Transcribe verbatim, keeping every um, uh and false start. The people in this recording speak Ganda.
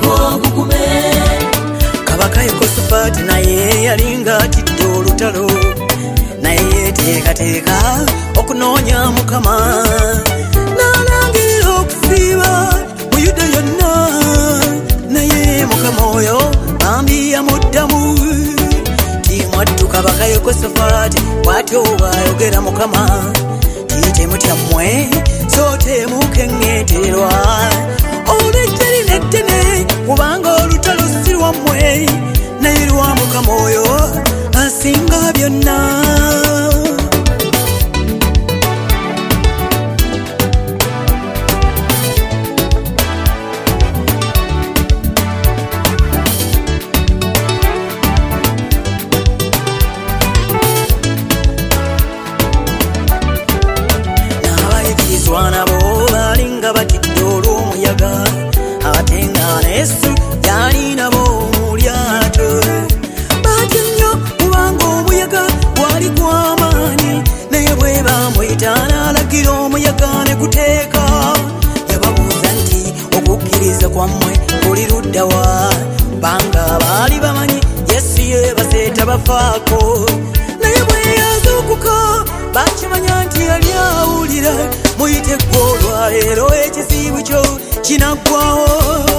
kukume Kabaka Yekosafaati naye yalinga atidde olutalo naye yeteekateeka okunoonya Mukama n'alangira okusiiba mu Yuda yonna naye Mukama oyo bambi yamuddamu timwaddu Kabaka Yekosafaati bw'atyo bw'ayogera Mukama temutya mmwe so temukengeeterwa olw'eggye lino eddene kubanga olutalo si lwammwe naye lwa Mukama oyo asinga byonna nabo balinga batidde olw'omuyaga ate nga Yesu yali nabo mu lyato batyo nnyo kubanga omuyaga gwali gw'amaanyi naye bwe bamuyita n'alagira omuyaga ne guteeka yababuuza nti okukkiriza kwammwe kuli ludda wa banga baali bamanyi Yesu yeebase tabafaako naye bwe yazuukuka bakimanya nti yali awulira muyite gw'olwaleero ekizibu kyo kinaggwawo